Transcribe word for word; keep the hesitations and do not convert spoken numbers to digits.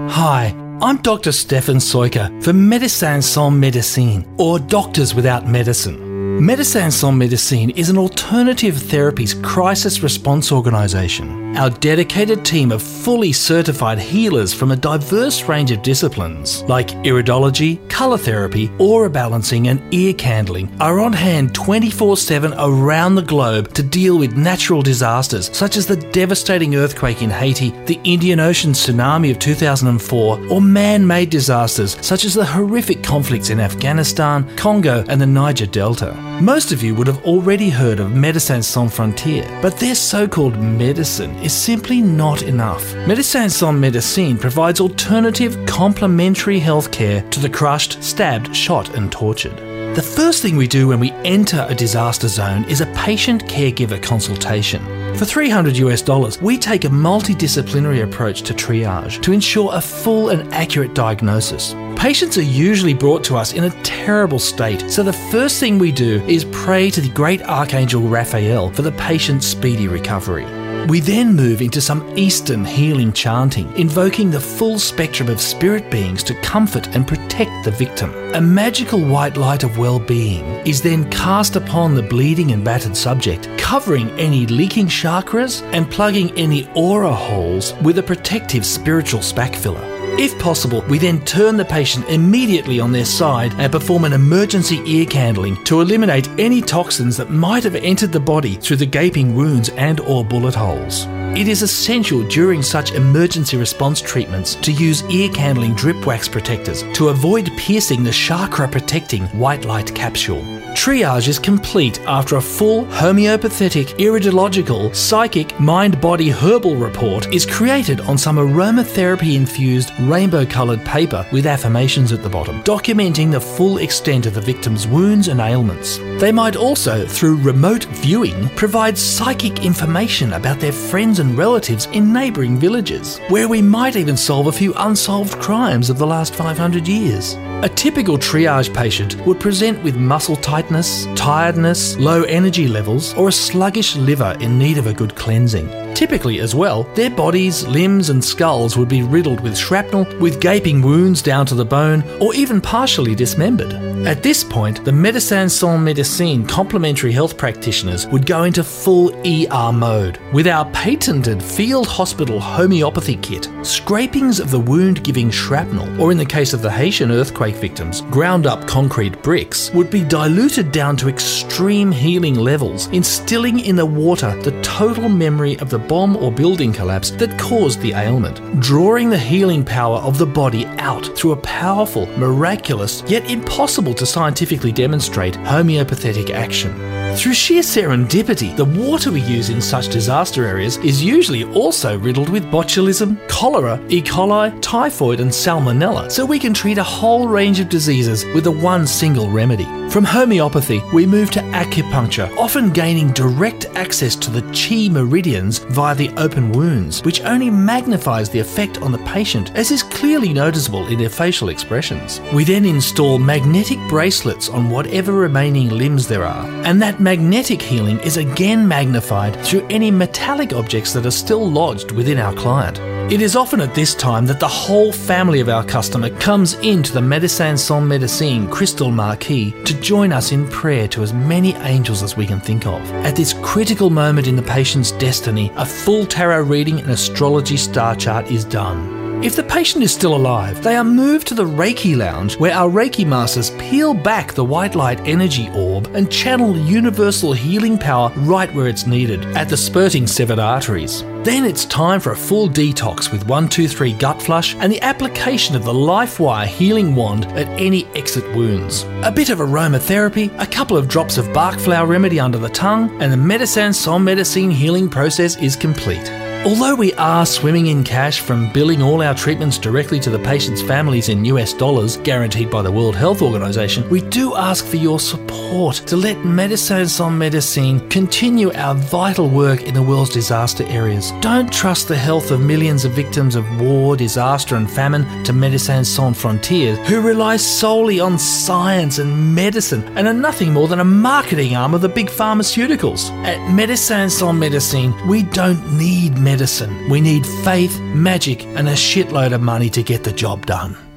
Hi, I'm Doctor Stefan Soika for Médecins Sans Médecine, or Doctors Without Medicine. Médecins Sans Médecine is an alternative therapies crisis response organisation. Our dedicated team of fully certified healers from a diverse range of disciplines like iridology, colour therapy, aura balancing and ear candling are on hand twenty-four seven around the globe to deal with natural disasters such as the devastating earthquake in Haiti, the Indian Ocean tsunami of two thousand four, or man-made disasters such as the horrific conflicts in Afghanistan, Congo and the Niger Delta. Most of you would have already heard of Médecins Sans Frontières, but their so-called medicine is simply not enough. Médecins Sans Médecine provides alternative, complementary healthcare to the crushed, stabbed, shot and tortured. The first thing we do when we enter a disaster zone is a patient-caregiver consultation. For three hundred US dollars, we take a multidisciplinary approach to triage to ensure a full and accurate diagnosis. Patients are usually brought to us in a terrible state, so the first thing we do is pray to the great Archangel Raphael for the patient's speedy recovery. We then move into some Eastern healing chanting, invoking the full spectrum of spirit beings to comfort and protect the victim. A magical white light of well-being is then cast upon the bleeding and battered subject, covering any leaking chakras and plugging any aura holes with a protective spiritual spac filler. If possible, we then turn the patient immediately on their side and perform an emergency ear candling to eliminate any toxins that might have entered the body through the gaping wounds and or bullet holes. It is essential during such emergency response treatments to use ear candling drip wax protectors to avoid piercing the chakra protecting white light capsule. Triage is complete after a full homeopathic, iridological, psychic, mind-body herbal report is created on some aromatherapy-infused rainbow-coloured paper with affirmations at the bottom, documenting the full extent of the victim's wounds and ailments. They might also, through remote viewing, provide psychic information about their friends and relatives in neighbouring villages, where we might even solve a few unsolved crimes of the last five hundred years. A typical triage patient would present with muscle tightness, tiredness, low energy levels, or a sluggish liver in need of a good cleansing. Typically as well, their bodies, limbs and skulls would be riddled with shrapnel, with gaping wounds down to the bone, or even partially dismembered. At this point, the Médecins Sans Médecine complementary health practitioners would go into full E R mode. With our patented field hospital homeopathy kit, scrapings of the wound-giving shrapnel, or in the case of the Haitian earthquake victims, ground up concrete bricks, would be diluted down to extreme healing levels, instilling in the water the total memory of the bomb or building collapse that caused the ailment, drawing the healing power of the body out through a powerful, miraculous, yet impossible to scientifically demonstrate homeopathic action. Through sheer serendipity, the water we use in such disaster areas is usually also riddled with botulism, cholera, E. coli, typhoid and salmonella, so we can treat a whole range of diseases with a one single remedy. From homeopathy, we move to acupuncture, often gaining direct access to the chi meridians via the open wounds, which only magnifies the effect on the patient, as is clearly noticeable in their facial expressions. We then install magnetic bracelets on whatever remaining limbs there are, and that magnetic healing is again magnified through any metallic objects that are still lodged within our client. It is often at this time that the whole family of our customer comes into the Médecins Sans Médecine Crystal Marquee to join us in prayer to as many angels as we can think of. At this critical moment in the patient's destiny, a full tarot reading and astrology star chart is done. If the patient is still alive, they are moved to the Reiki Lounge, where our Reiki masters peel back the white light energy orb and channel universal healing power right where it's needed, at the spurting severed arteries. Then it's time for a full detox with one two three gut flush and the application of the LifeWire healing wand at any exit wounds. A bit of aromatherapy, a couple of drops of Bach flower remedy under the tongue, and the Médecins Sans Médecine healing process is complete. Although we are swimming in cash from billing all our treatments directly to the patient's families in U S dollars, guaranteed by the World Health Organization, we do ask for your support to let Médecins Sans Médecine continue our vital work in the world's disaster areas. Don't trust the health of millions of victims of war, disaster and famine to Médecins Sans Frontières, who rely solely on science and medicine and are nothing more than a marketing arm of the big pharmaceuticals. At Médecins Sans Médecine, we don't need medicine. medicine. We need faith, magic, and a shitload of money to get the job done.